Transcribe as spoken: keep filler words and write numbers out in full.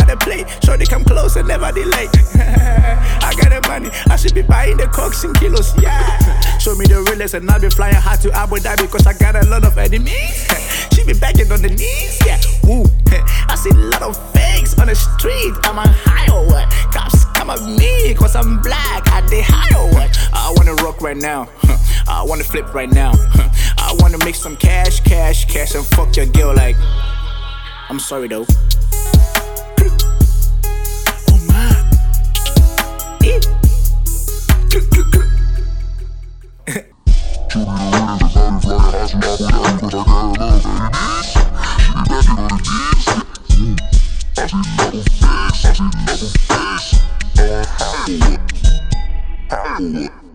got a plate. Sure they come close and never delay. I got the money, I should be buying the cokes in kilos, yeah. Show me the realest and I'll be flying hard to Abu Dhabi cause I got a lot of enemies. She be begging on the knees, yeah. Woo. I see a lot of fakes on the street. I'm on high or what? Cops come at me cause I'm black. I they high or what? I wanna rock right now. I wanna flip right now. I wanna make some cash, cash, cash and fuck your girl like. I'm sorry though. Oh my. Eh. Hollywood.